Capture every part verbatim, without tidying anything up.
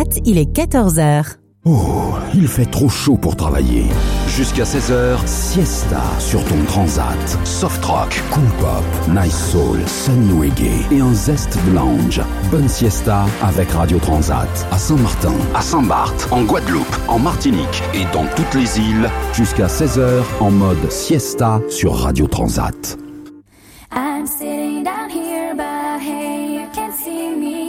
Transat, il est quatorze heures. Oh, il fait trop chaud pour travailler. Jusqu'à seize heures, siesta sur ton Transat. Soft rock, cool pop, nice soul, sunny reggae et un zeste de lounge. Bonne siesta avec Radio Transat. À Saint-Martin, à Saint-Barth, en Guadeloupe, en Martinique et dans toutes les îles. Jusqu'à seize heures en mode siesta sur Radio Transat. I'm sitting down here, but hey, you can't see me.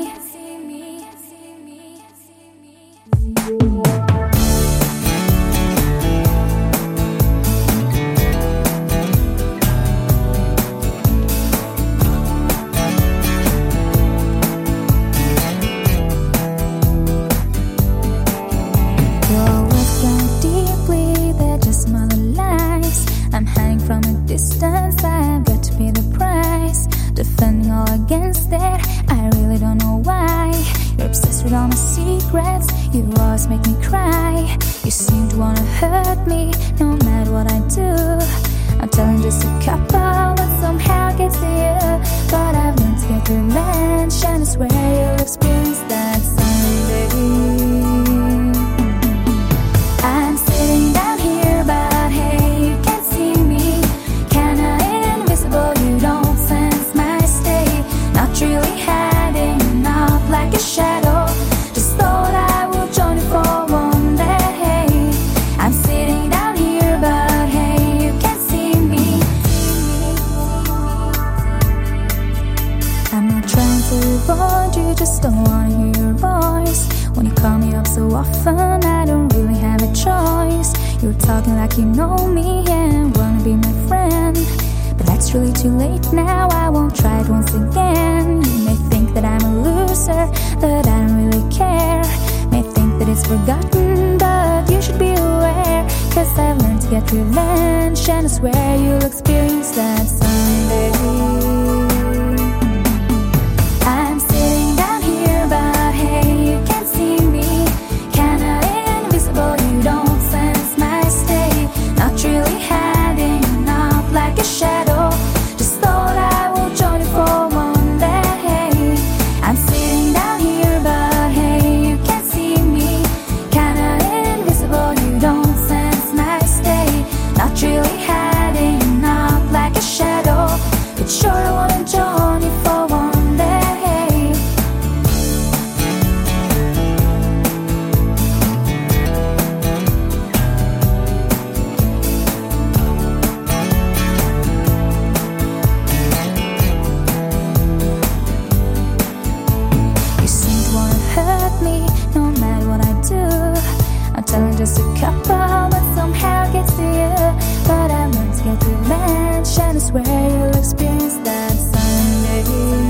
From a distance, I've got to pay the price. Defending all against it, I really don't know why. You're obsessed with all my secrets, you always make me cry. You seem to wanna hurt me, no matter what I do. I'm telling just a couple, but somehow gets to you. But I've learned to get revenge, and I swear you'll experience that someday. I'm sitting down here, but hey, you can't see me. Kinda invisible, you don't sense my state. Not really hiding, not like a shadow. Just thought I would join you for one day. I'm sitting down here, but hey, you can't see me. I'm not trying to avoid you, just don't wanna hear your voice. When you call me up so often, I don't really have a choice. You're talking like you know me and wanna be my friend, but that's really too late now, I won't try it once again. You may think that I'm a loser, that I don't really care. May think that it's forgotten, but you should be aware. Cause I've learned to get revenge, and I swear you'll experience that someday. I'm sitting down here, but hey, you can't see me. Kinda invisible, you don't sense my state. Not really hiding, not like a shadow. Just thought I would join you for one day. I'm sitting down here, but hey, you can't see me. Kinda invisible, you don't sense my state. Not really hiding, not like a shadow. But sure I wanna join you for one day. Telling just a couple, but somehow gets to you. But I learned to get revenge, and I swear you'll experience that someday.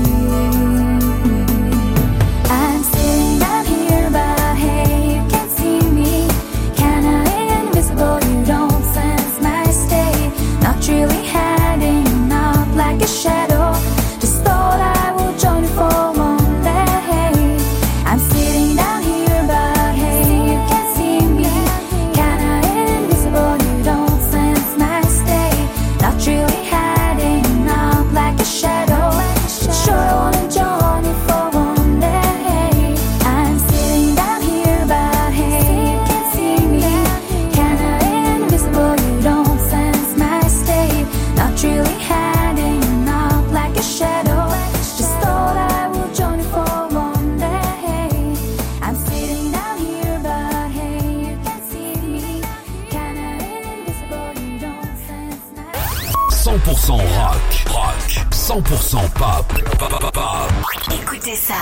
I'm sitting down here, but hey, you can't see me. Kinda invisible, you don't sense my state. Not really hiding, not like a shadow. Just thought I would join you for one day. I'm sitting down here, but hey, you can't see me. Kinda invisible, you don't sense my state. Not really hiding, not like a shadow. Sure I wanna join you for one day. I'm sitting down here, but hey, you can't see me. Kinda invisible, you don't sense my state. Not really hiding, not like a shadow. Just thought I would join you for one day. I'm sitting down here, but hey, you can't see me. Kinda invisible, you don't sense my cent pour cent rock, rock, cent pour cent pop, pop, pop, pop. Écoutez ça.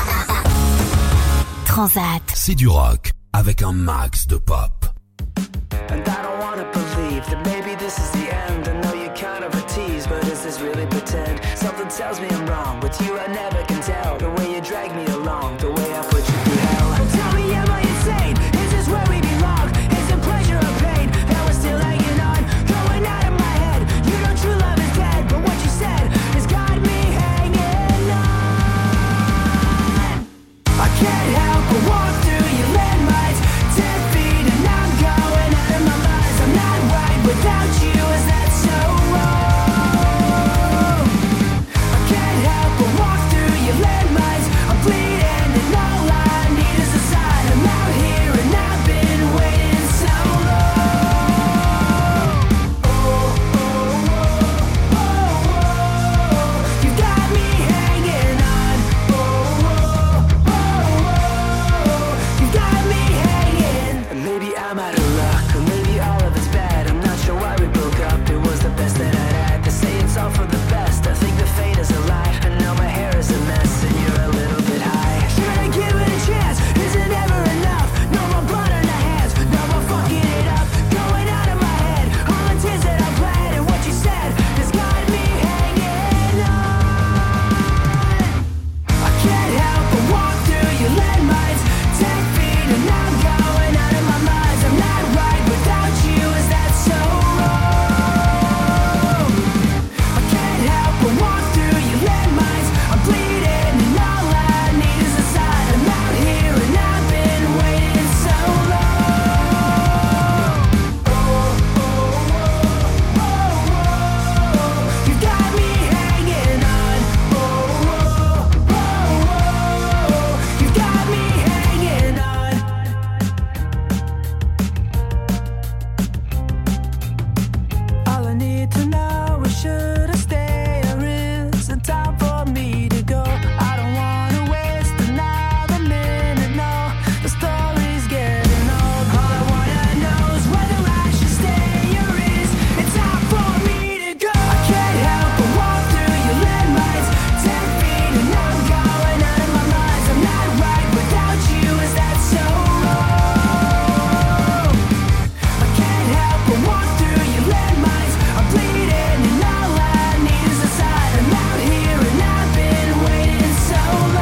Transat. C'est du rock avec un max de pop. And I don't wanna believe that maybe this is the end. I know you're kind of a tease, but is this really pretend? Something tells me I'm wrong. With you I never can tell. The way you drag me along, the way I put you through hell. Tell me, am I insane? Is this where we belong? Is it pleasure or pain that we're still hanging on? Going out of my head. You know true love is dead, but what you said has got me hanging on. I can't help but walk through your landmines. Ten feet and I'm going out of my mind. I'm not right without you, is that so wrong? I can't help but walk through I'm out of luck, or maybe all of it's bad. I'm not sure why we broke up, it was the best that I'd had. They say it's all for the best, I think the fate is a lie. And now my hair is a mess and you're a little bit high. Should I give it a chance? Is it ever enough? No more blood on the hands, no more fucking it up. Going out of my head, all the tears that I bled. And what you said has got me hanging on. I can't help but walk through your landmines. Ten feet and I'm going out of my mind. I'm not right without you, is that so wrong? I can't help but walk through your landmines. I'm bleeding and all I need is a sign. I'm out here and I've been waiting so long. Oh, oh, oh, oh, oh. You got me hanging on. Oh, oh, oh, oh. You got me hanging on. All I need to know is should I stay or is it time for me to go? I don't wanna waste another minute, no. The story's getting old. All I wanna know is whether I should stay or is it time for me to go? I can't help but walk through your landmines. Ten feet and I'm going out of my mind. I'm not right without you, is that so wrong? I can't help but walk through your landmines. I'm bleeding and all I need is a sign. I'm out here and I've been waiting so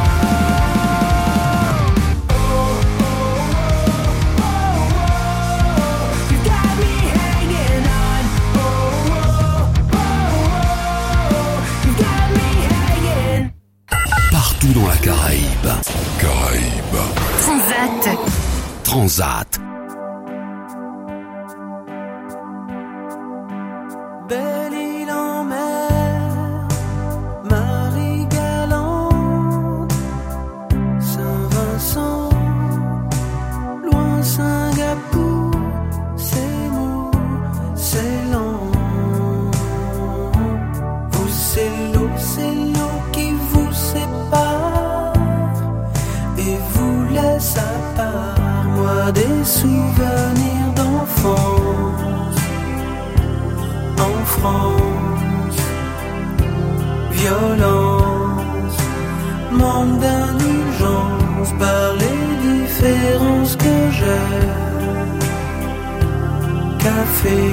long. Oh, oh, oh, oh, oh. You got me hanging on. Oh, oh, oh, oh. You got me hanging. Partout dans la Caraïbe. Caraïbe. Transat. Transat. Belle île en mer, Marie-Galante, Saint-Vincent, loin Singapour, c'est nous, c'est lent. Vous, c'est l'eau, c'est l'eau qui vous sépare et vous laisse à part. Moi, des souvenirs d'enfance. En France, violence, manque d'indulgence par les différences que j'ai. Café,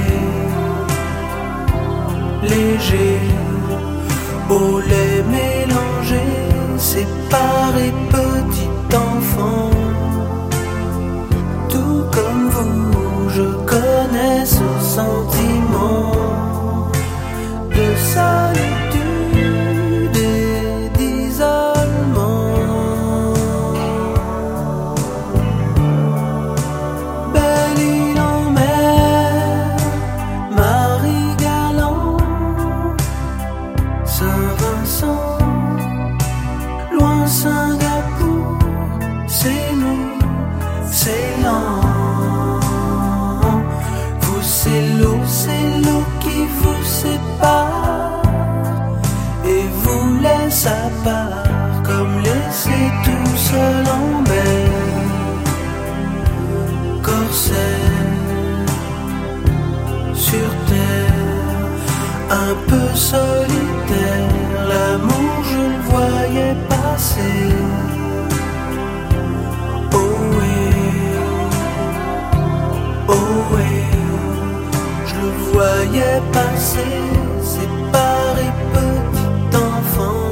léger, au lait mélangé, séparé petit enfant. Tout comme vous, je connais ce sentiment de solitude et d'isolement. Belle île en mer, Marie-Galante, Saint-Vincent, loin Singapour, c'est nous, c'est lent. Vous, c'est l'eau, c'est l'eau qui vous sépare et vous laisse à part, comme laissé tout seul en mer. Corsaire, sur terre, un peu solitaire, l'amour je le voyais passer. Oh oui, oh oui, je le voyais passer, séparé petit enfant.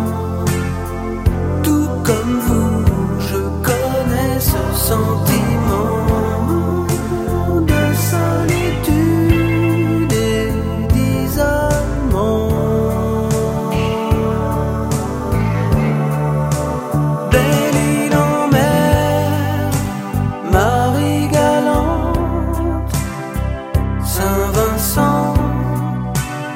Tout comme vous, je connais ce sentiment de solitude et d'isolement. Belle île en mer, Marie-Galante, Saint-Vincent,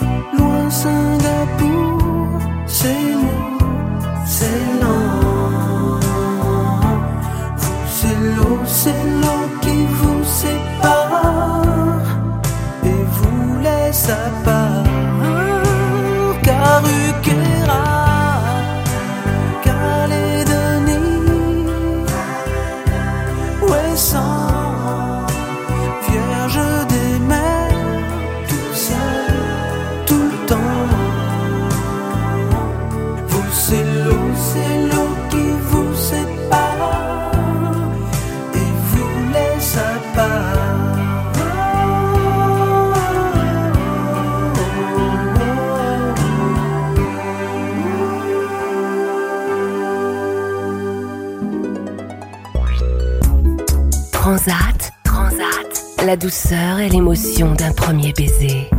Transat, Transat, la douceur et l'émotion d'un premier baiser.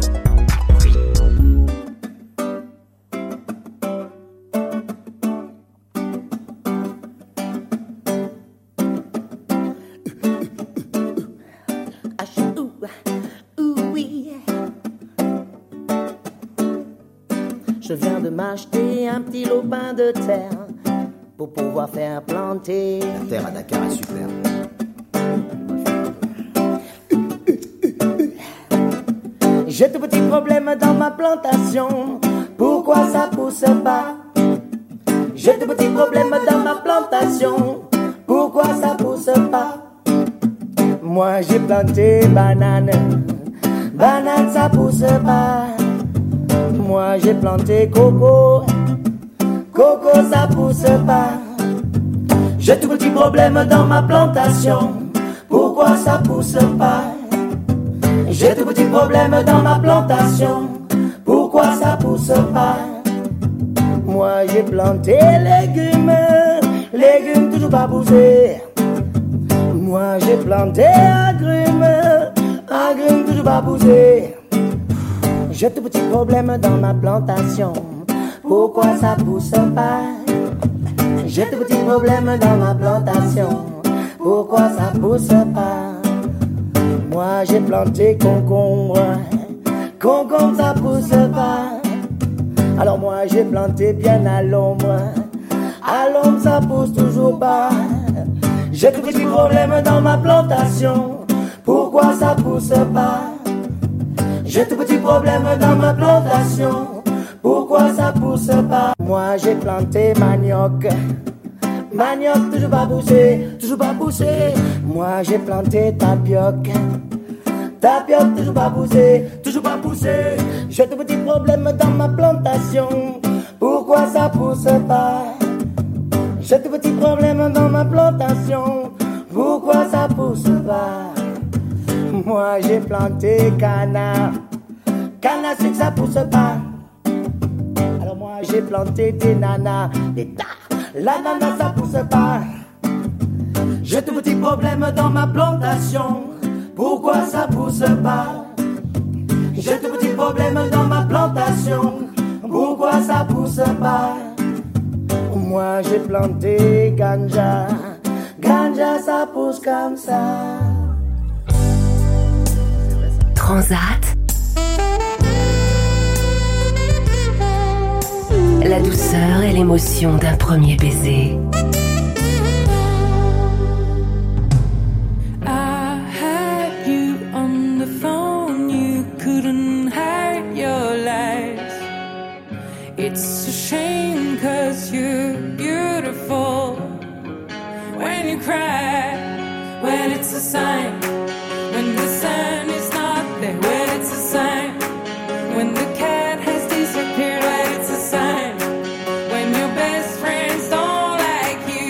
Je viens de m'acheter un petit lopin de terre pour pouvoir faire planter. La terre à Dakar est super. J'ai de petits problèmes dans ma plantation. Pourquoi ça pousse pas? J'ai de petits problèmes dans ma plantation. Pourquoi ça pousse pas? Moi j'ai planté banane. Banane ça pousse pas. Moi j'ai planté coco. Coco ça pousse pas. J'ai tout petit problème dans ma plantation. Pourquoi ça pousse pas? J'ai tout petit problème dans ma plantation. Pourquoi ça pousse pas? Moi j'ai planté légumes. Légumes toujours pas poussés. Moi j'ai planté agrumes. Agrumes toujours pas poussés. J'ai tout petit problème dans ma plantation. Pourquoi ça pousse pas? J'ai tout petit problème dans ma plantation. Pourquoi ça pousse pas? Moi j'ai planté concombre. Concombre ça pousse pas. Alors moi j'ai planté bien à l'ombre. À l'ombre ça pousse toujours pas. J'ai tout petit problème dans ma plantation. Pourquoi ça pousse pas? J'ai tout petit problème dans ma plantation. Pourquoi ça pousse pas? Moi j'ai planté manioc. Manioc toujours pas poussé, toujours pas poussé. Moi j'ai planté tapioc. Tapioc toujours pas poussé, toujours pas poussé. J'ai tout petit problème dans ma plantation. Pourquoi ça pousse pas? J'ai tout petit problème dans ma plantation. Pourquoi ça pousse pas? Moi j'ai planté canard. Canard c'est que ça pousse pas. Alors moi j'ai planté des nanas. Des tas. L'ananas ça pousse pas. J'ai tout petit problème dans ma plantation. Pourquoi ça pousse pas? J'ai tout petit problème dans ma plantation. Pourquoi ça pousse pas? Moi j'ai planté ganja. Ganja ça pousse comme ça. Transat, la douceur et l'émotion d'un premier baiser. I had you on the phone, you couldn't hide your lies. It's a shame 'cause you're beautiful. When you cry, when it's a sign, when the sun is not there, when it's a sign, when the cat has disappeared, when it's a sign, when your best friends don't like you.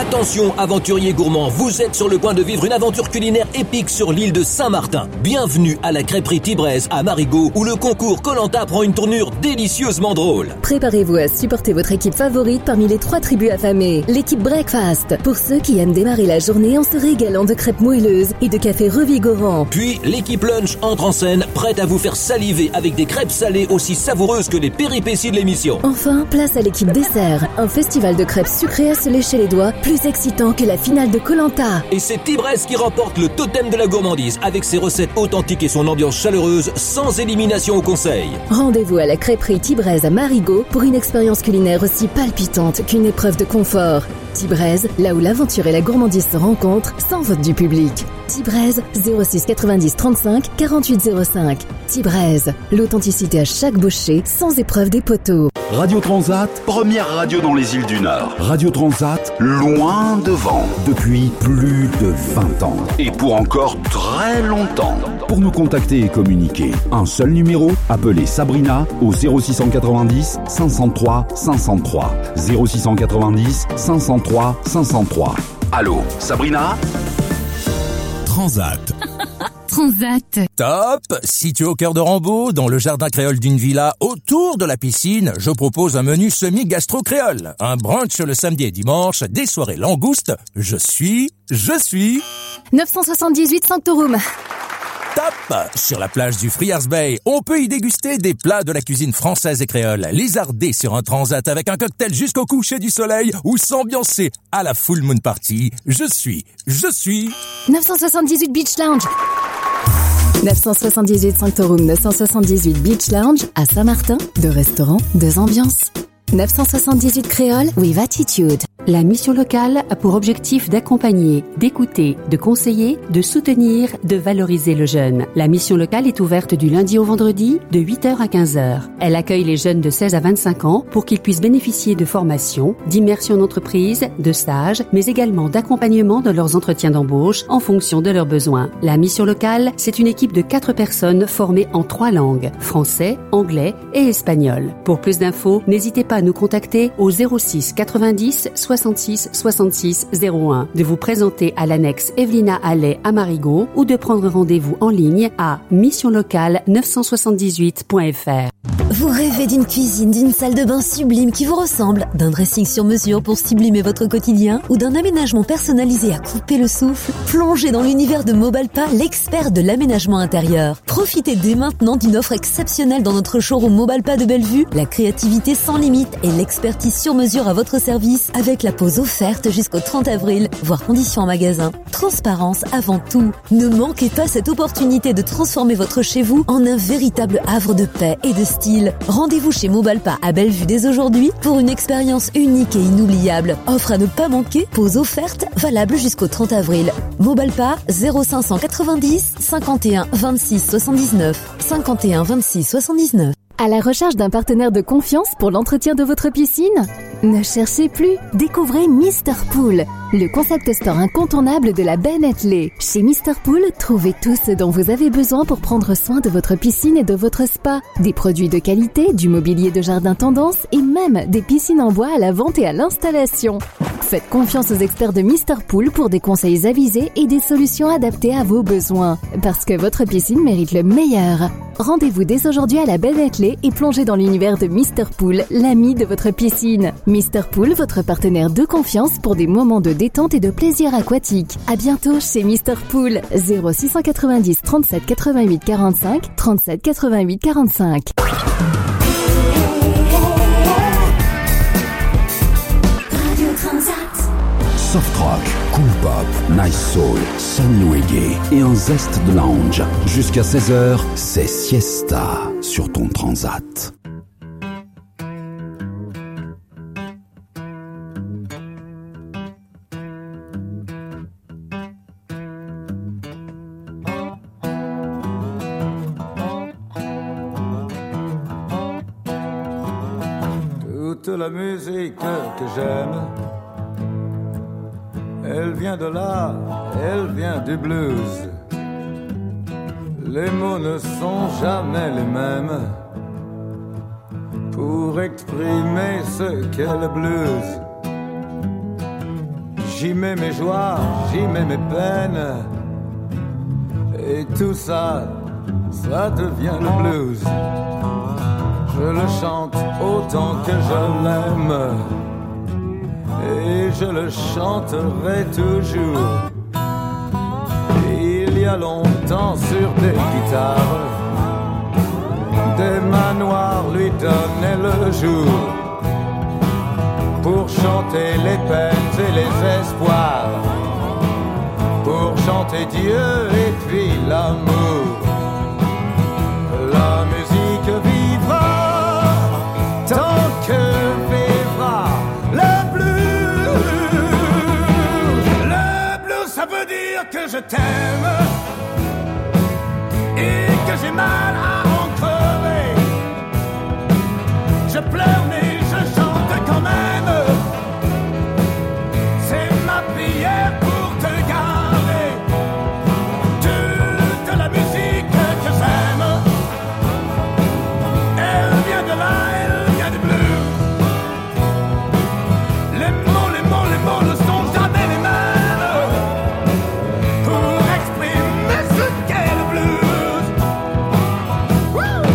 Attention, aventuriers gourmands, vous êtes sur le point de vivre une aventure culinaire épique sur l'île de Saint-Martin. Bienvenue à la crêperie Tibraise à Marigot, où le concours Koh-Lanta prend une tournure délicieusement drôle. Préparez-vous à supporter votre équipe favorite parmi les trois tribus affamées. L'équipe Breakfast, pour ceux qui aiment démarrer la journée en se régalant de crêpes moelleuses et de café revigorant. Puis, l'équipe Lunch entre en scène, prête à vous faire saliver avec des crêpes salées aussi savoureuses que les péripéties de l'émission. Enfin, place à l'équipe Dessert, un festival de crêpes sucrées à se lécher les doigts, plus excitant que la finale de Koh-Lanta. Et c'est Tibraise qui remporte le totem de la gourmandise avec ses recettes authentiques et son ambiance chaleureuse, sans élimination au conseil. Rendez-vous à la crêperie Tibraise à Marigot pour une expérience culinaire aussi palpitante qu'une épreuve de confort. Tibraise, là où l'aventure et la gourmandise se rencontrent, sans vote du public. Tibraise, zéro six quatre-vingt-dix trente-cinq quarante-huit zéro cinq. Tibraise, l'authenticité à chaque bouchée, sans épreuve des poteaux. Radio Transat, première radio dans les îles du Nord. Radio Transat, loin devant, depuis plus de vingt ans. Et pour encore très longtemps. Pour nous contacter et communiquer, un seul numéro, appelez Sabrina au zéro six quatre-vingt-dix cinq cent trois cinq cent trois. zéro six quatre-vingt-dix cinq cent trois cinq cent trois. Allô, Sabrina ? Transat. Transat. Top! Situé au cœur de Rambaud, dans le jardin créole d'une villa autour de la piscine, je propose un menu semi-gastro-créole. Un brunch le samedi et dimanche, des soirées langoustes. Je suis, je suis... neuf cent soixante-dix-huit Sanctorum. Top! Sur la plage du Friars Bay, on peut y déguster des plats de la cuisine française et créole, lézardés sur un transat avec un cocktail jusqu'au coucher du soleil ou s'ambiancer à la full moon party. Je suis, je suis... neuf cent soixante-dix-huit Beach Lounge. neuf cent soixante-dix-huit Sanctorum, neuf cent soixante-dix-huit Beach Lounge à Saint-Martin, deux restaurants, deux ambiances. neuf cent soixante-dix-huit Créole with Attitude. La mission locale a pour objectif d'accompagner, d'écouter, de conseiller, de soutenir, de valoriser le jeune. La mission locale est ouverte du lundi au vendredi de huit heures à quinze heures. Elle accueille les jeunes de seize à vingt-cinq ans pour qu'ils puissent bénéficier de formations, d'immersion d'entreprise, de stages, mais également d'accompagnement de leurs entretiens d'embauche en fonction de leurs besoins. La mission locale, c'est une équipe de quatre personnes formées en trois langues, français, anglais et espagnol. Pour plus d'infos, n'hésitez pas à nous contacter au zéro six quatre-vingt-dix soixante-six soixante-six zéro un, de vous présenter à l'annexe Evelina Allais à Marigot ou de prendre rendez-vous en ligne à mission locale neuf cent soixante-dix-huit point f r. Vous rêvez d'une cuisine, d'une salle de bain sublime qui vous ressemble, d'un dressing sur mesure pour sublimer votre quotidien ou d'un aménagement personnalisé à couper le souffle? Plongez dans l'univers de Mobalpa, l'expert de l'aménagement intérieur. Profitez dès maintenant d'une offre exceptionnelle dans notre showroom Mobalpa de Bellevue, la créativité sans limite et l'expertise sur mesure à votre service avec la pause offerte jusqu'au trente avril, voire conditions en magasin. Transparence avant tout. Ne manquez pas cette opportunité de transformer votre chez vous en un véritable havre de paix et de style. Rendez-vous chez Mobalpa à Bellevue dès aujourd'hui pour une expérience unique et inoubliable. Offre à ne pas manquer, pause offerte, valable jusqu'au trente avril. Mobalpa zéro cinq cent quatre-vingt-dix cinquante et un vingt-six soixante-dix-neuf cinquante et un vingt-six soixante-dix-neuf. À la recherche d'un partenaire de confiance pour l'entretien de votre piscine? Ne cherchez plus, découvrez Mister Pool, le concept store incontournable de la baie Netley. Chez Mister Pool, trouvez tout ce dont vous avez besoin pour prendre soin de votre piscine et de votre spa. Des produits de qualité, du mobilier de jardin tendance et même des piscines en bois à la vente et à l'installation. Faites confiance aux experts de Mister Pool pour des conseils avisés et des solutions adaptées à vos besoins. Parce que votre piscine mérite le meilleur. Rendez-vous dès aujourd'hui à la baie Netley et plongez dans l'univers de Mister Pool, l'ami de votre piscine. Mister Pool, votre partenaire de confiance pour des moments de détente et de plaisir aquatique. À bientôt chez Mister Pool. zéro six quatre-vingt-dix trente-sept quatre-vingt-huit quarante-cinq trente-sept quatre-vingt-huit quarante-cinq. Soft rock, cool pop, nice soul, sun reggae et un zeste de lounge. Jusqu'à seize heures, c'est siesta sur ton transat. Toute la musique que j'aime, elle vient de là, elle vient du blues. Les mots ne sont jamais les mêmes pour exprimer ce qu'est le blues. J'y mets mes joies, j'y mets mes peines. Et tout ça, ça devient le blues. Je le chante autant que je l'aime. Et je le chanterai toujours. Il y a longtemps sur des guitares, des manoirs lui donnaient le jour pour chanter les peines et les espoirs, pour chanter Dieu et puis l'amour. La musique vivra tant que vivra le blues. Le blues, ça veut dire que je t'aime et que j'ai mal à en crever. Je pleure mais je chante quand même. C'est ma prière pour te garder. Toute la musique que j'aime, elle vient de là, elle vient du blues. Les mots, les mots, les mots ne sont jamais les mêmes pour exprimer ce qu'est le blues. Woo!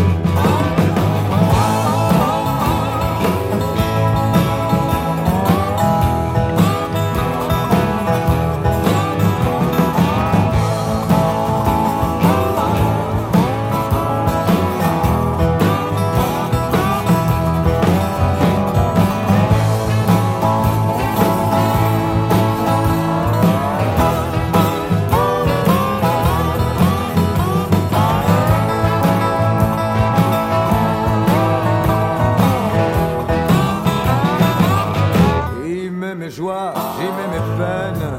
J'y mets mes joies, j'y mets mes peines.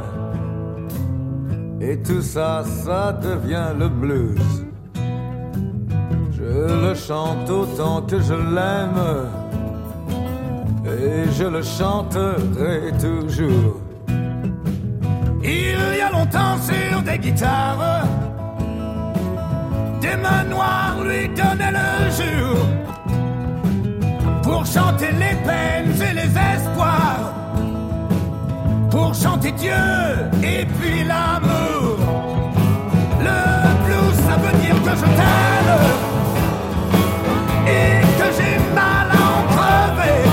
Et tout ça, ça devient le blues. Je le chante autant que je l'aime. Et je le chanterai toujours. Il y a longtemps sur des guitares, des mains noires lui donnaient le jour pour chanter les peines et les espoirs, pour chanter Dieu et puis l'amour. Le blues, ça veut dire que je t'aime et que j'ai mal à en crever.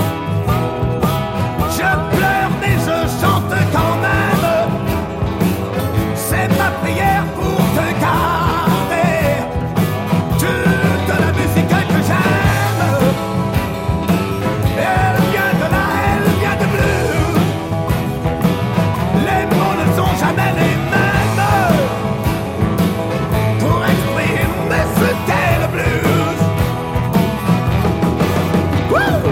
Je pleure mais je chante quand même. C'est ma prière pour te garder. Toute la musique que j'aime, elle vient de là, elle vient de blues. Les mots ne sont jamais les mêmes pour exprimer ce qu'est le blues. Woo!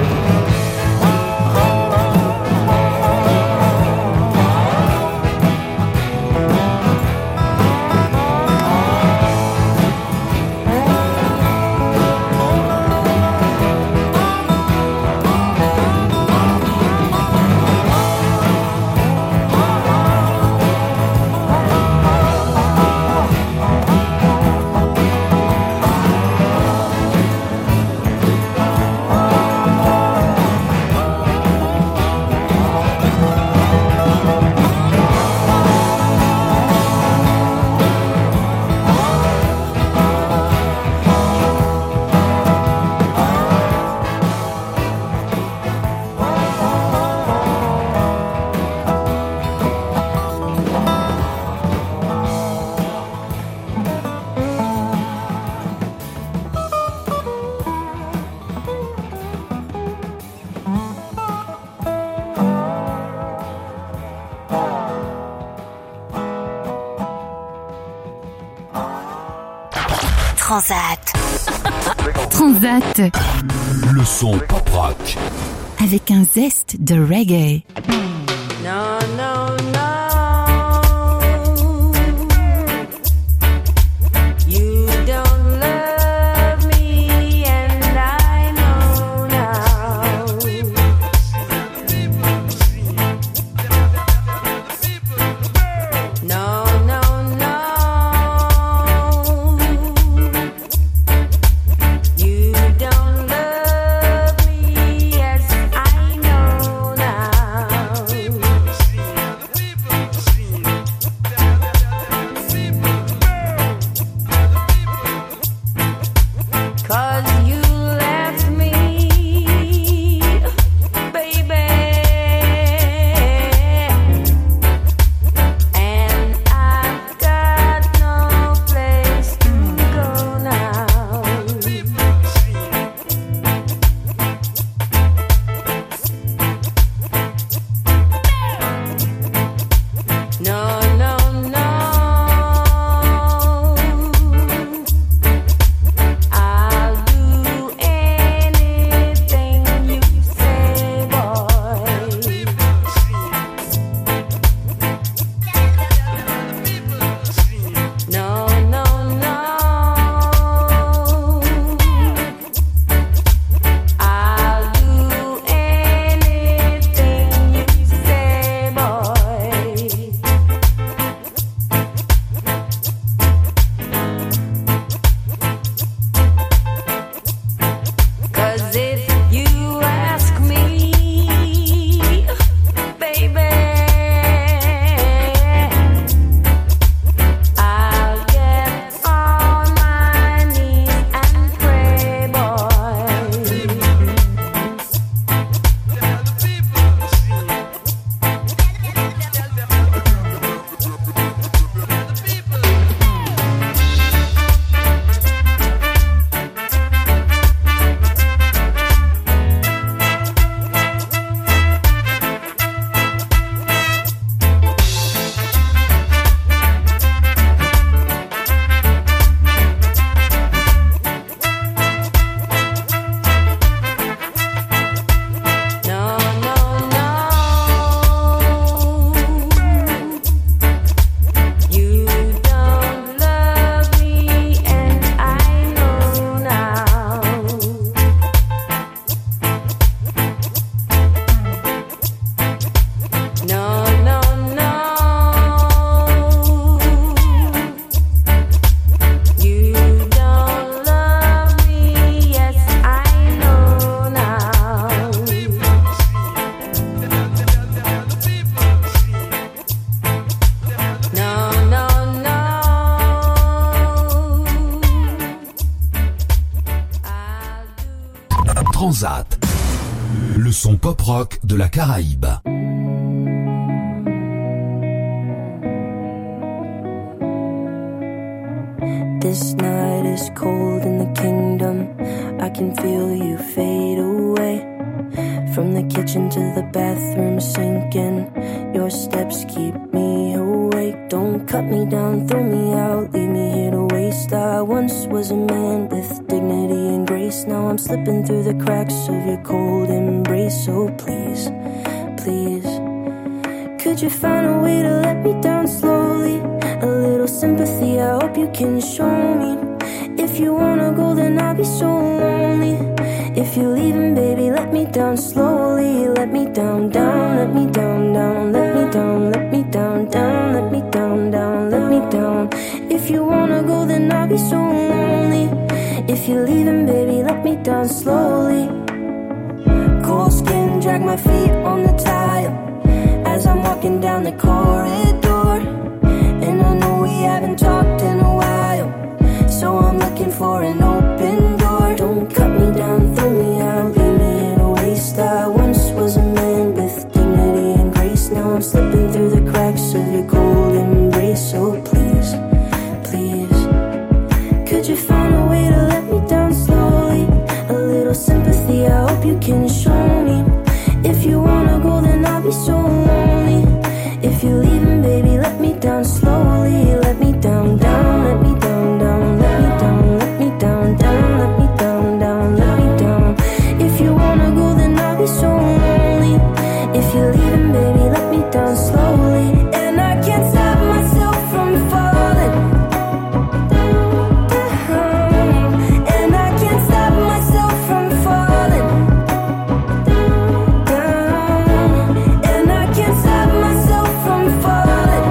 Transat. Transat. Le son pop rock. Avec un zeste de reggae. No, no, no. You don't love me, and I know now. No, no, no. You don't love me as I know now. Transat, le son pop-rock de la Caraïbe. This night is cold in the kingdom. I can feel you fade away. From the kitchen to the bathroom sinking. Your steps keep me awake. Don't cut me down, throw me out, leave me here to waste. I once was a man with dignity and grace. Now I'm slipping through the cracks of your cold embrace. So please, please, could you find a way to let me down slowly? A little sympathy, I hope you can show me. If you wanna go, then I'll be so lonely. If you're leaving, baby, let me down slowly. Let me down, down, let me down, down. Let me down, let me down, down. Let me down, down, let me down. If you wanna go, then I'll be so lonely. If you're leaving, baby, let me down slowly. Cold skin, drag my feet on the tile as I'm walking down the corridor. And I know we haven't talked in a while, so I'm looking for an open door. Don't cut me down, throw me out, leave me in a waste. I once was a man with dignity and grace. Now I'm slipping through the cracks of your cold embrace. So please, please, could you find a way to let me down slowly? A little sympathy, I hope you can show me. If you wanna go, then I'll be so lonely. If you're leaving, baby, let me down slowly. Let me down, down, let me down, down. Let me down, let me down, down. Let me down, down, let me down. If you wanna go, then I'll be so lonely. If you're leaving, baby, let me down slowly. And I can't stop myself from falling down. And I can't stop myself from falling down. And I can't stop myself from falling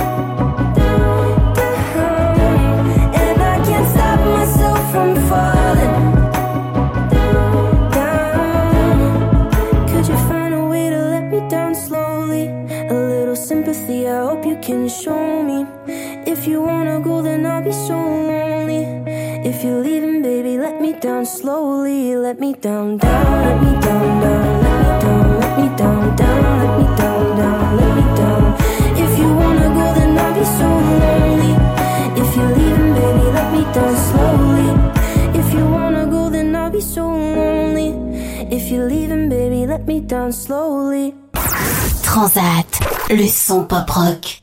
down. And I can't stop myself from falling down. Could you find a way to let me down slowly? A little sympathy, I hope you can show me. If you wanna go, then I'll be so lonely. If you're leaving, baby, let me down slowly. Let me down, down, let me down, down. Let me down, let me down, down. Let me down, down, let me down. If you wanna go, then I'll be so lonely. If you're leaving, baby, let me down slowly. If you wanna go, then I'll be so lonely. If you're leaving, baby, let me down slowly. Transat, le son pop-rock.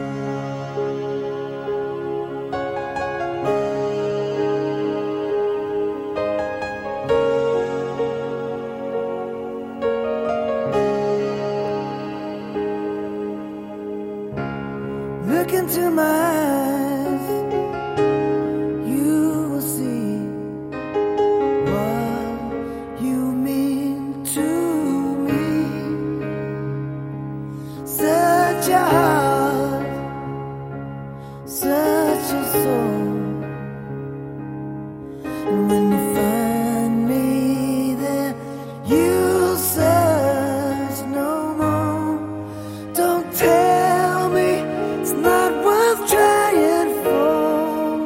Look into my eyes, you will see what you mean to me. Such a heart, such a soul. And when you find me there, you'll search no more. Don't tell me it's not worth trying for.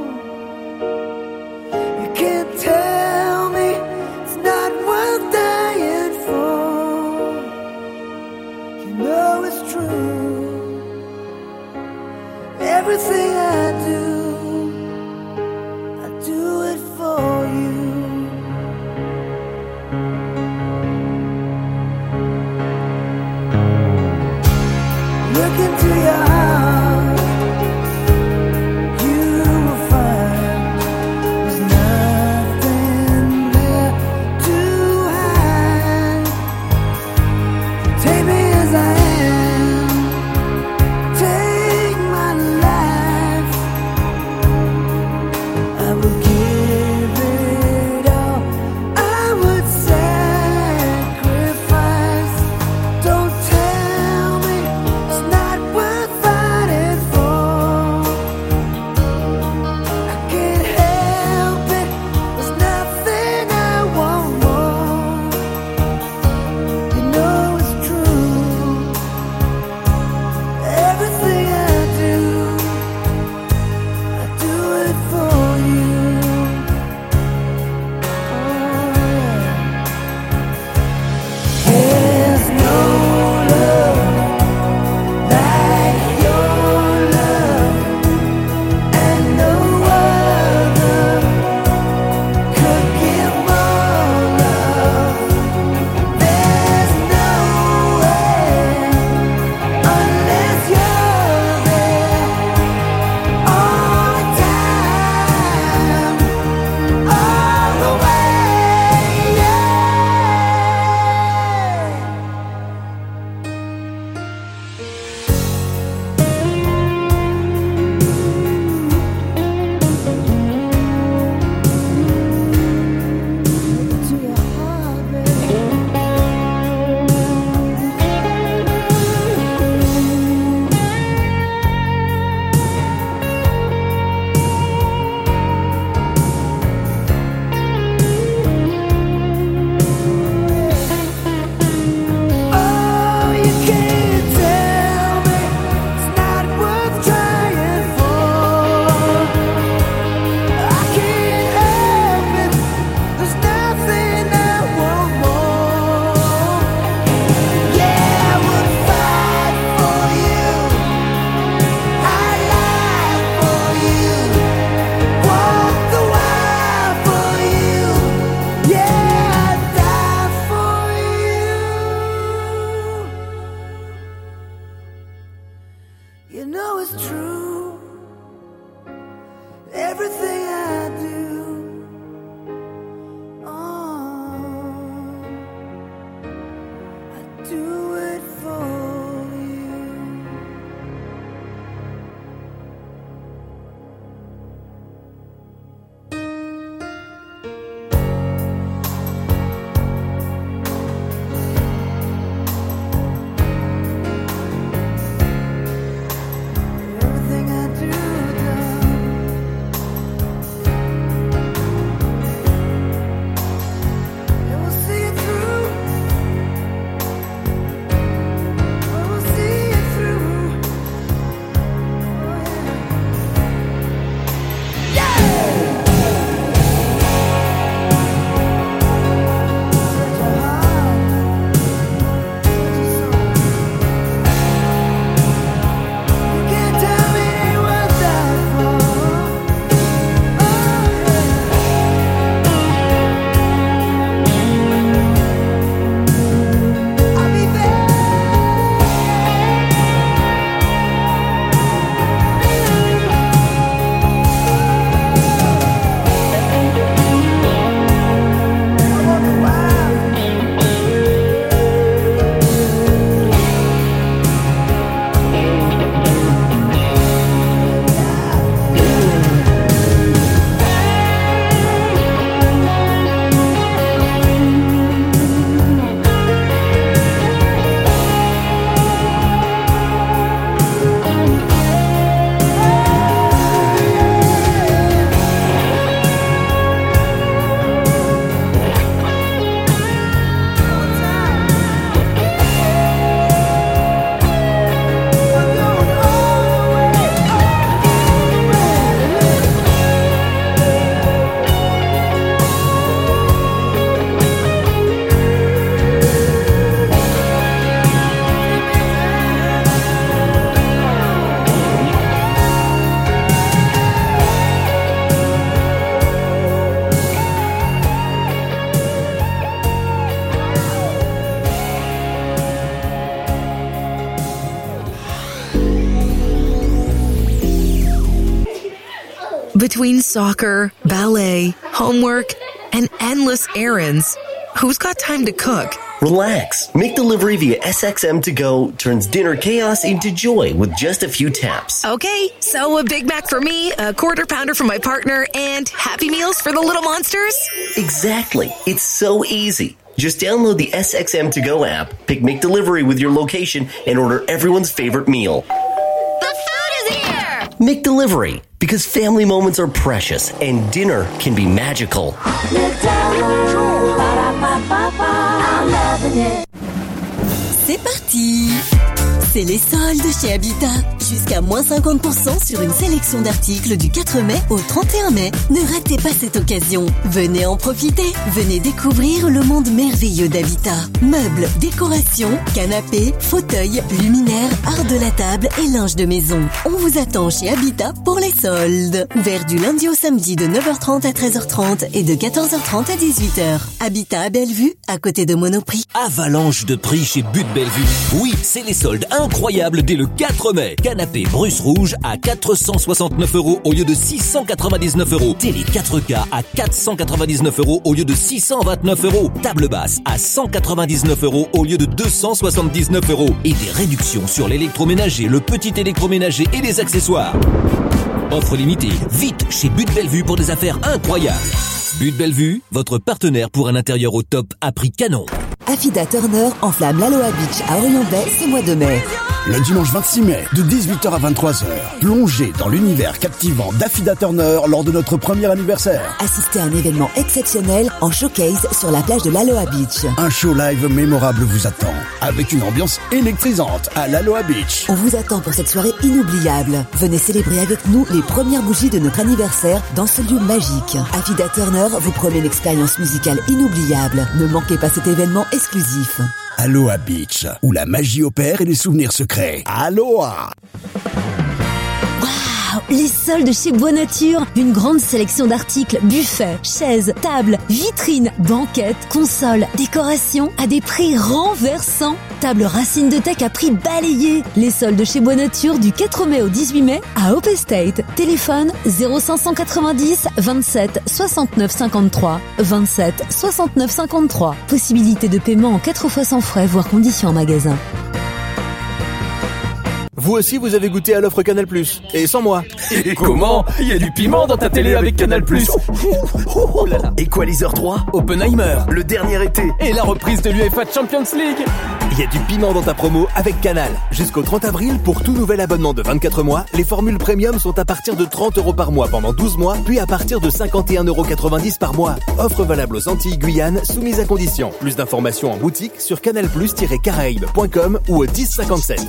You can't tell me it's not worth dying for. You know it's true. Everything I do, I do it for you. Look into your heart, you will find there's nothing there to hide. Take me as I am, take my life. I will give it all, I would sacrifice. Don't tell me it's not worth fighting. You know it's true. Everything I do, oh, I do it for you. Everything I do, Between soccer, ballet, homework, and endless errands, who's got time to cook? Relax. McDelivery via S X M to go turns dinner chaos into joy with just a few taps. Okay, so a Big Mac for me, a quarter pounder for my partner, and Happy Meals for the little monsters? Exactly. It's so easy. Just download the S X M to go app, pick McDelivery with your location, and order everyone's favorite meal. The food is here! McDelivery, because family moments are precious and dinner can be magical. C'est parti! C'est les soldes chez Habitat. Jusqu'à moins cinquante pour cent sur une sélection d'articles du quatre mai au trente et un mai. Ne ratez pas cette occasion. Venez en profiter. Venez découvrir le monde merveilleux d'Habitat. Meubles, décorations, canapés, fauteuils, luminaires, art de la table et linge de maison. On vous attend chez Habitat pour les soldes. Ouvert du lundi au samedi de neuf heures trente à treize heures trente et de quatorze heures trente à dix-huit heures. Habitat à Bellevue, à côté de Monoprix. Avalanche de prix chez But Bellevue. Oui, c'est les soldes incroyables dès le quatre mai. Canapé Bruce Rouge à quatre cent soixante-neuf euros au lieu de six cent quatre-vingt-dix-neuf euros. Télé quatre K à quatre cent quatre-vingt-dix-neuf euros au lieu de six cent vingt-neuf euros. Table basse à cent quatre-vingt-dix-neuf euros au lieu de deux cent soixante-dix-neuf euros. Et des réductions sur l'électroménager, le petit électroménager et les accessoires. Offre limitée. Vite chez But Bellevue pour des affaires incroyables. But Bellevue, votre partenaire pour un intérieur au top à prix canon. Affida Turner enflamme l'Aloha Beach à Orion Bay ce mois de mai. Le dimanche vingt-six mai, de dix-huit heures à vingt-trois heures, plongez dans l'univers captivant d'Affida Turner lors de notre premier anniversaire. Assistez à un événement exceptionnel en showcase sur la plage de l'Aloha Beach. Un show live mémorable vous attend, avec une ambiance électrisante à l'Aloha Beach. On vous attend pour cette soirée inoubliable. Venez célébrer avec nous les premières bougies de notre anniversaire dans ce lieu magique. Affida Turner vous promet une expérience musicale inoubliable. Ne manquez pas cet événement exclusif. Aloha Beach, où la magie opère et les souvenirs se créent. Aloha! Waouh! Waouh, les soldes chez Bois Nature. Une grande sélection d'articles, buffets, chaises, tables, vitrines, banquettes, consoles, décorations à des prix renversants. Table Racine de Tech à prix balayé. Les soldes chez Bois Nature du quatre mai au dix-huit mai à Hope Estate. Téléphone zéro cinq cent quatre-vingt-dix vingt-sept soixante-neuf cinquante-trois vingt-sept soixante-neuf cinquante-trois. Possibilité de paiement en quatre fois sans frais, voire conditions en magasin. Vous aussi, vous avez goûté à l'offre Canal plus. Et sans moi. Et comment ? Il y a du piment dans ta télé avec Canal plus. Equalizer trois, Oppenheimer, le dernier été. et la reprise de l'UEFA Champions League. Il y a du piment dans ta promo avec Canal. Jusqu'au trente avril, pour tout nouvel abonnement de vingt-quatre mois, les formules premium sont à partir de trente euros par mois pendant douze mois, puis à partir de cinquante et un euros quatre-vingt-dix par mois. Offre valable aux Antilles Guyane, soumise à condition. Plus d'informations en boutique sur canal plus tiret caraïbes point com ou au dix cinquante-sept.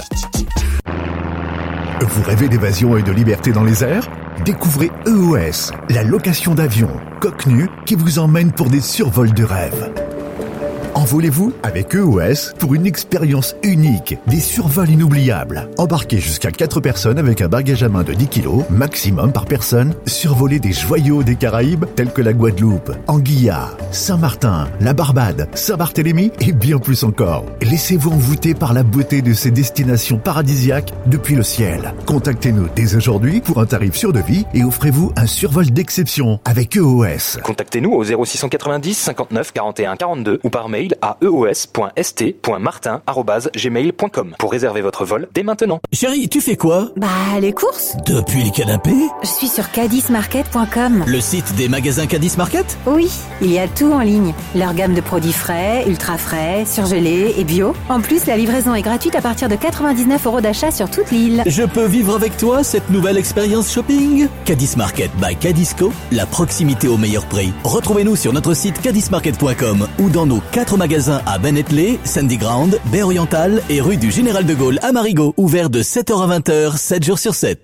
Vous rêvez d'évasion et de liberté dans les airs ? Découvrez E O S, la location d'avions, coque nue, qui vous emmène pour des survols de rêve. Envolez-vous avec E O S pour une expérience unique, des survols inoubliables. Embarquez jusqu'à quatre personnes avec un bagage à main de dix kilos, maximum par personne, survoler des joyaux des Caraïbes tels que la Guadeloupe, Anguilla, Saint-Martin, la Barbade, Saint-Barthélemy et bien plus encore. Laissez-vous envoûter par la beauté de ces destinations paradisiaques depuis le ciel. Contactez-nous dès aujourd'hui pour un tarif sur devis et offrez-vous un survol d'exception avec E O S. Contactez-nous au zéro six cent quatre-vingt-dix cinquante-neuf quarante et un quarante-deux ou par mail à e o s point s t point martin arobase gmail point com pour réserver votre vol dès maintenant. Chérie, tu fais quoi? Bah, les courses. Depuis les canapés? Je suis sur cadis market point com. Le site des magasins Cadis Market? Oui, il y a tout en ligne. Leur gamme de produits frais, ultra frais, surgelés et bio. En plus, la livraison est gratuite à partir de quatre-vingt-dix-neuf euros d'achat sur toute l'île. Je peux vivre avec toi cette nouvelle expérience shopping? Cadis Market by Cadisco, la proximité au meilleur prix. Retrouvez-nous sur notre site cadis market point com ou dans nos quatre magasins à Bennettley, Sandy Ground, Baie Orientale et rue du Général de Gaulle à Marigot, ouvert de sept heures à vingt heures, sept jours sur sept.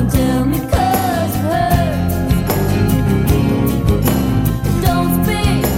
Don't speak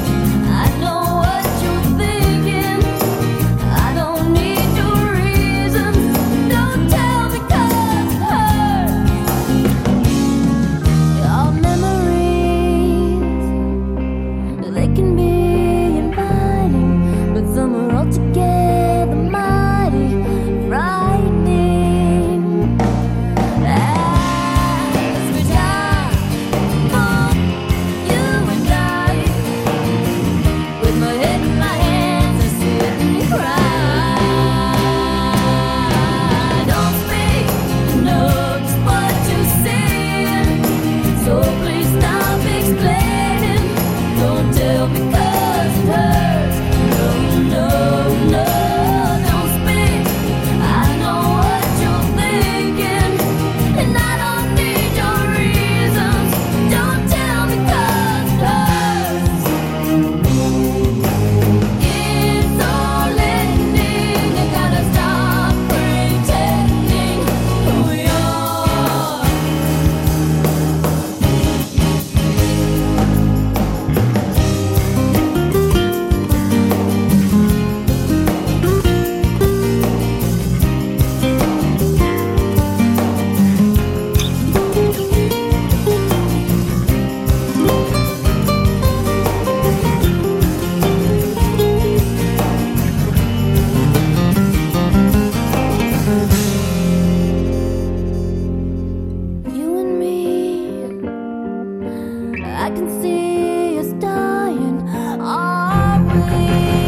I can see us dying, are we?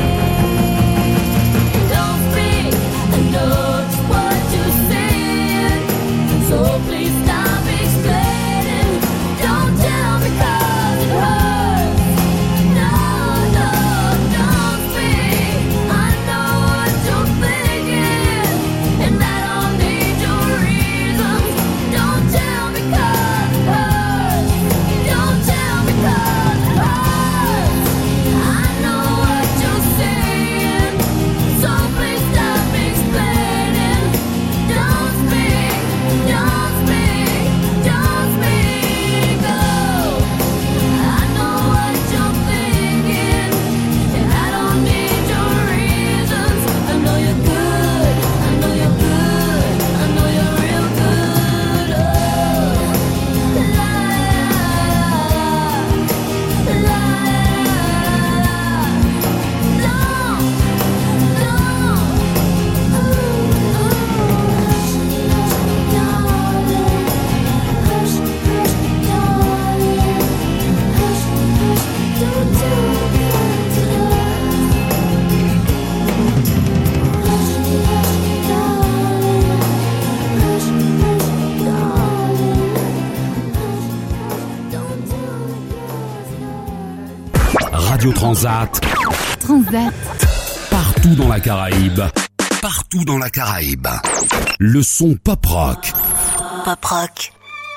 Don't speak, I know just what you're saying, so please stop explaining. Don't tell me 'cause it hurts. No, no, don't speak. I know what you're thinking, and I don't need your reasons. Don't tell me 'cause it hurts. Don't tell me 'cause it hurts. I know what you're saying, so please stop explaining. Don't speak, don't speak, don't speak. Oh, I know what you're thinking, and I don't need your reasons. I know you're good, I know you're good, I know you're real good. Oh, la la la la. Radio Transat, Transat. partout dans la Caraïbe. Partout dans la Caraïbe. Le son pop rock. Pop rock.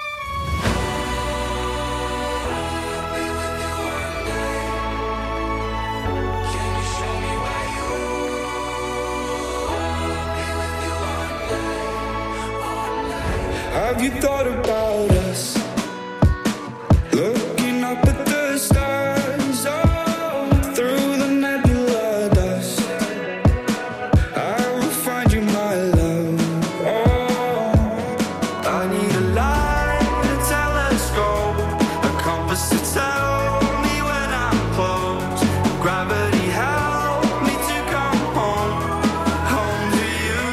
Have you thought about us? Looking up at the stars, oh, through the nebula dust. I will find you, my love. Oh, I need a light, a telescope, a compass to tell me when I'm close. Gravity help me to come home, home to you.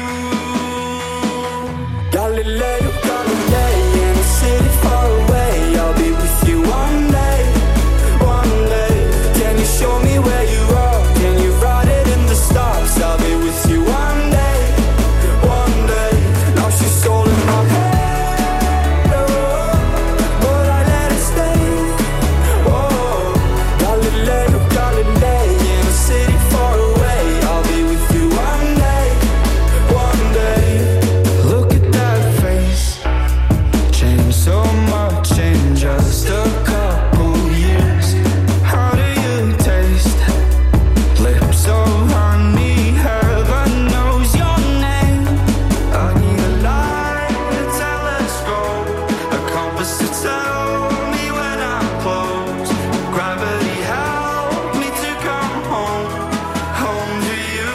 Galileo, Galilei, in a city far away. I'll be with you one day, one day. Can you show me where you are? Can you write it in the stars? I'll be with you one day, one day. Now she's all in my head, oh, but I let it stay. Oh, Galileo, Galilei, in a city far away. I'll be with you one day, one day. Look at that face, changed so much in just a couple years. How do you taste? Lips of honey, heaven knows your name. I need a light, a telescope, a compass to tell me when I'm close. Gravity help me to come home, home to you.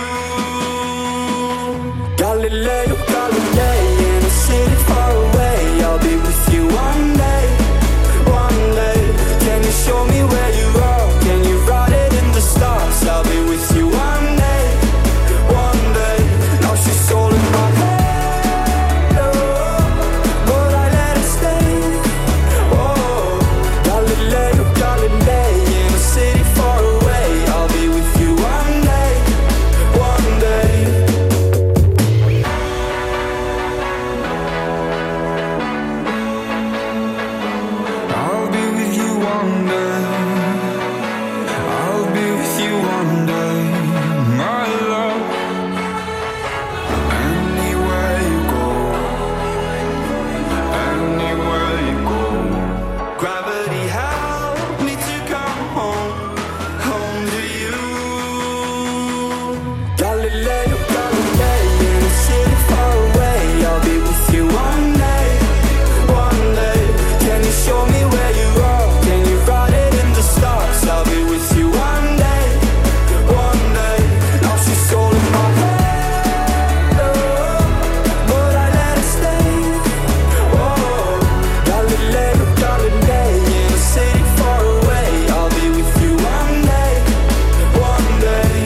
Galileo, Galilei, in a city far away. I'll be with you one day, one day. Can you show me where you are? Can you write it in the stars? I'll be with you one day, one day. Now she's all in my head, oh, but I let it stay. Oh, Galileo, Galilei, in a city far away. I'll be with you one day, one day. I'll be with you one day. I'll be with you one day, my love. Anywhere you go, anywhere you go. Gravity help me to come home, home to you. Galileo, Galilei, in a city far away. I'll be with you one day, one day. Can you show me where you are? Can you write it in the stars? I'll be with you one day, one day. Now she's all in my head, oh, but I let it stay. Oh, Galileo, Galilei, in a city far away. I'll be with you one day, one day.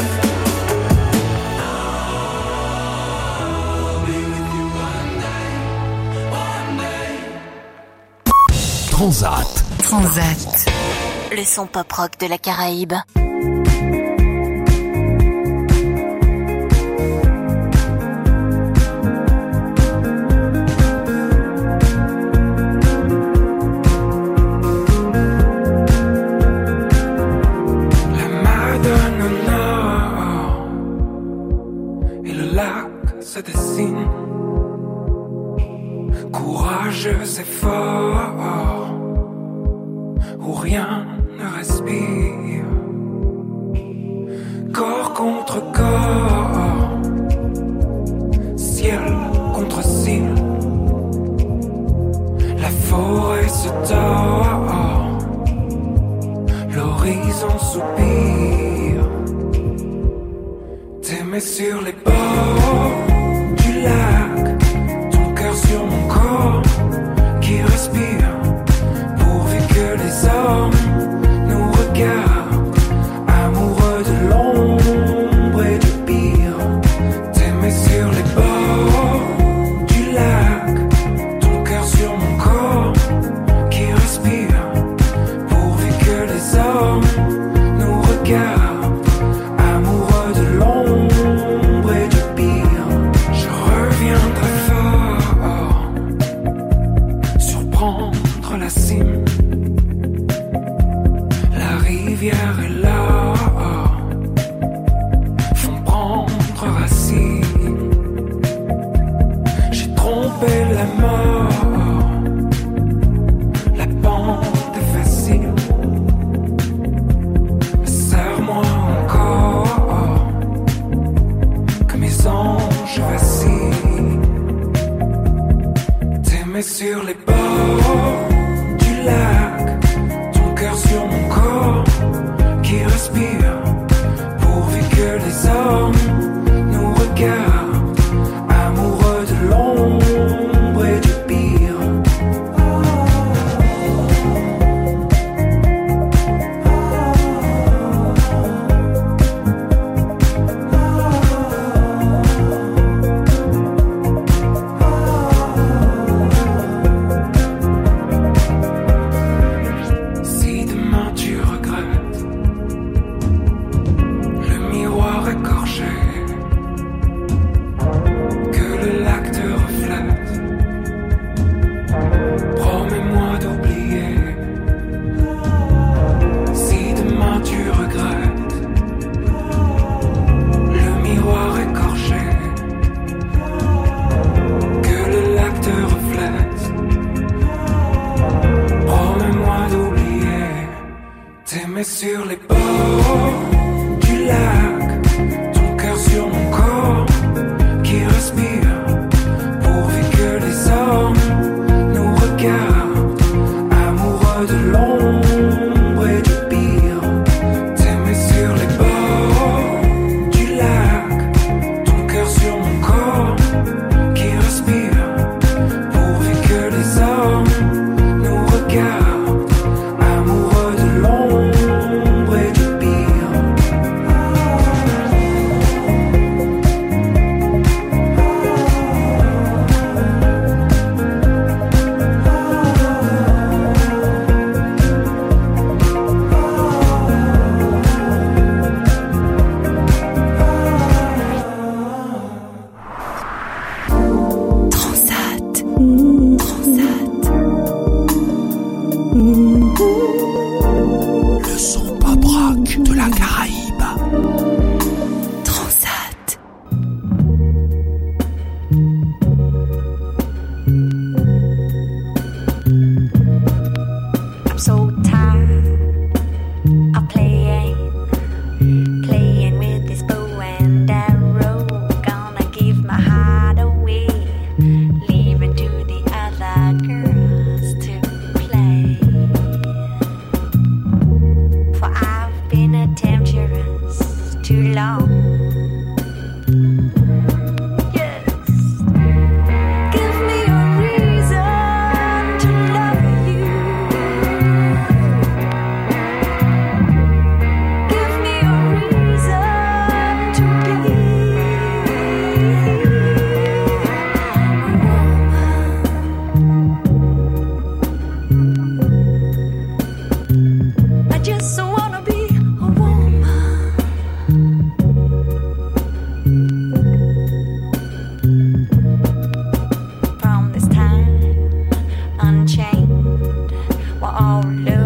I'll be with you one day, one day. Transat, Transat. Le son pop-rock de la Caraïbe. Se dessine, courageux et fort, où rien ne respire, corps contre corps, ciel contre ciel, la forêt se tord, l'horizon soupire, t'aimer sur les bords du lac, ton cœur sur mon corps qui respire, pourvu que les hommes nous regardent, amoureux de l'ombre et du pire. T'aimer sur les bords du lac, ton cœur sur mon corps qui respire, pourvu que les hommes nous regardent. Sur les bords du lac, ton cœur sur mon corps qui respire, pourvu que les hommes nous regardent, amoureux de l'ombre et du pire. Sur les bords du lac, ton cœur sur mon corps qui respire, pourvu que les hommes nous regardent, amoureux de l'ombre et du pire. T'aimer sur les bords du lac, ton cœur sur mon corps qui respire, pourvu que les hommes nous regardent. my own little